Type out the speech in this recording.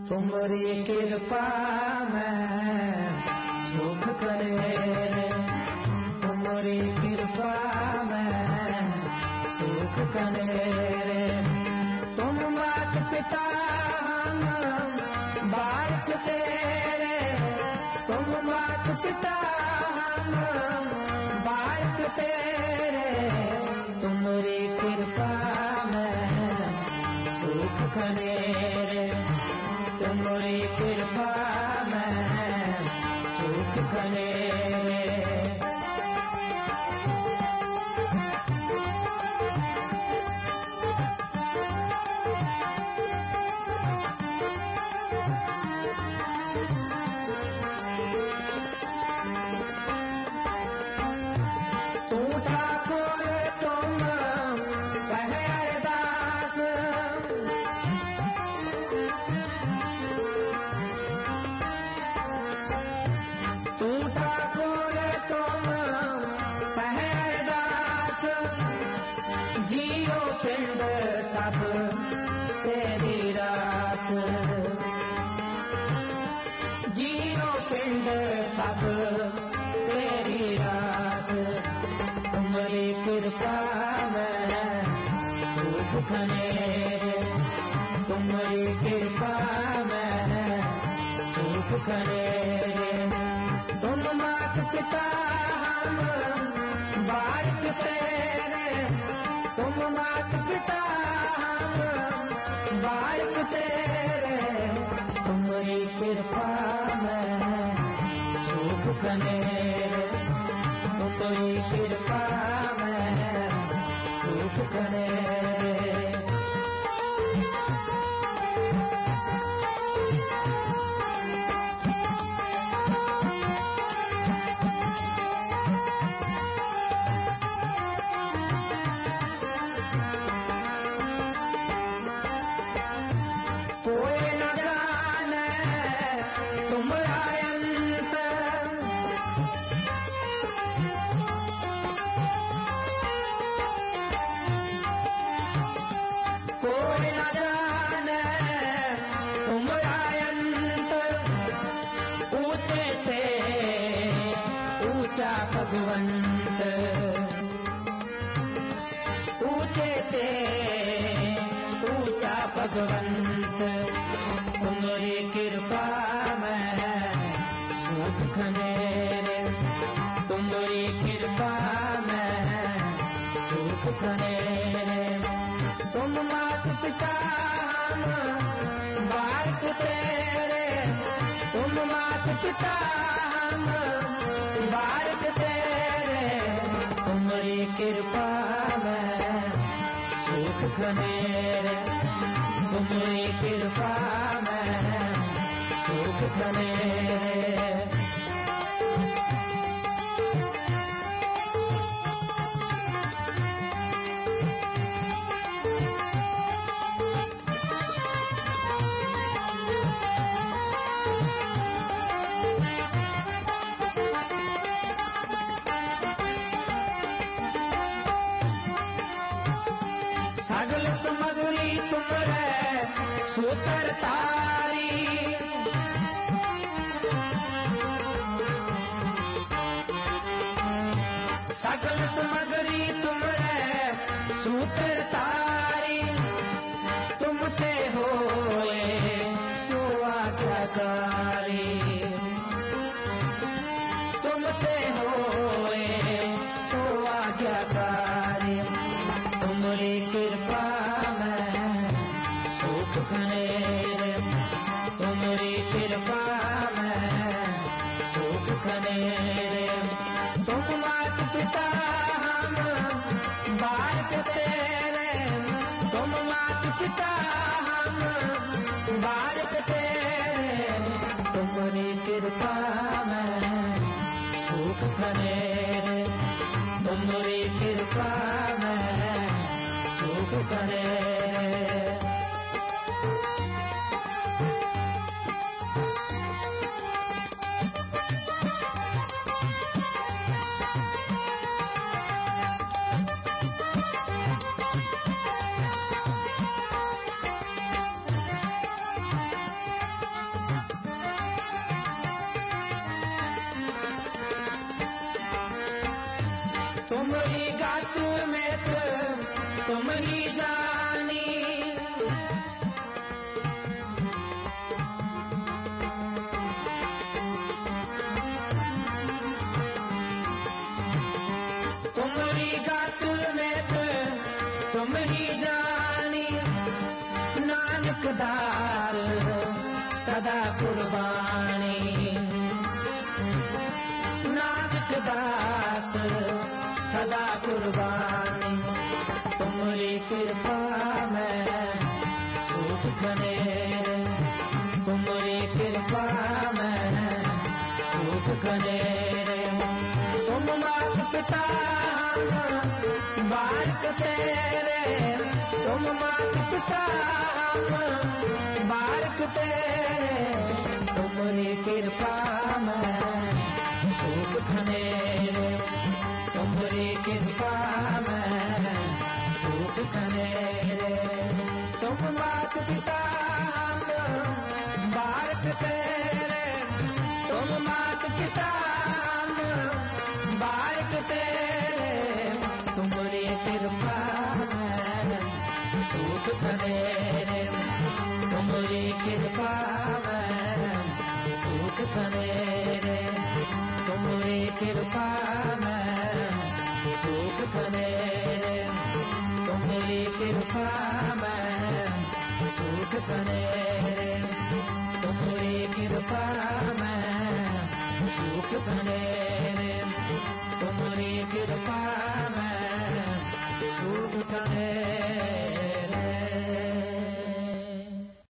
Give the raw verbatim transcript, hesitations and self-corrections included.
तुमरी कृपा में सुख करे रे, तुमरी कृपा में सुख करे रे। तुम मात पिता हम बालक तेरे, तुम मात पिता हम बालक तेरे, तुमरी कृपा में सुख करे रे, तुमरी कृपा में सुख करे रे। तेरी रास जियो पिंड सब तेरी रास, तुमरी कृपा में सुख करे रे, तुमरी कृपा में सुख करे रे। तुम मात पिता हम बालक तेरे, तुम मात पिता बालक तेरे, तुमरी कृपा में सुख करे रे, तुमरी कृपा में सुख करे रे। भगवंत ऊंचे ते ऊंचा भगवंत, तुमरी कृपा में सुख करे रे, तुमरी कृपा में सुख करे रे। तुम मात पिता हम बालक तेरे, तुम मात पिता हम बालक तेरे, तुमरी कृपा में सुख करे रे, तुमरी कृपा में सुख करे रे। सूत्र तारी सकल समगरी तुमरे सूत्र तारी, तुमसे होए सो आज्ञाकारी, तुमसे होए सो आज्ञाकारी, तुमरी कृपा में सुख करे रे, तुमरी तुम ही जानी नानक दास सदा कुर्बानी नानक दास सदा कुर्बानी तुम्हारी कृपा में सुख घनेरे तुम्हारी कृपा में सुख घनेरे तुम मात पिता बालक तेरे तुम मात पिता बालक तेरे तुम्हारी कृपा में सुख घनेरे तुम्हारी कृपा में सुख घनेरे तुम मात पिता बालक तेरे तुम मात पिता बालक तेरे तुम्हारी कृपा में सुख घनेरे तुम्हारी कृपा में सुख घनेरे तुम्हारी कृपा में सुख घनेरे तुम्हारी कृपा में सुख घनेरे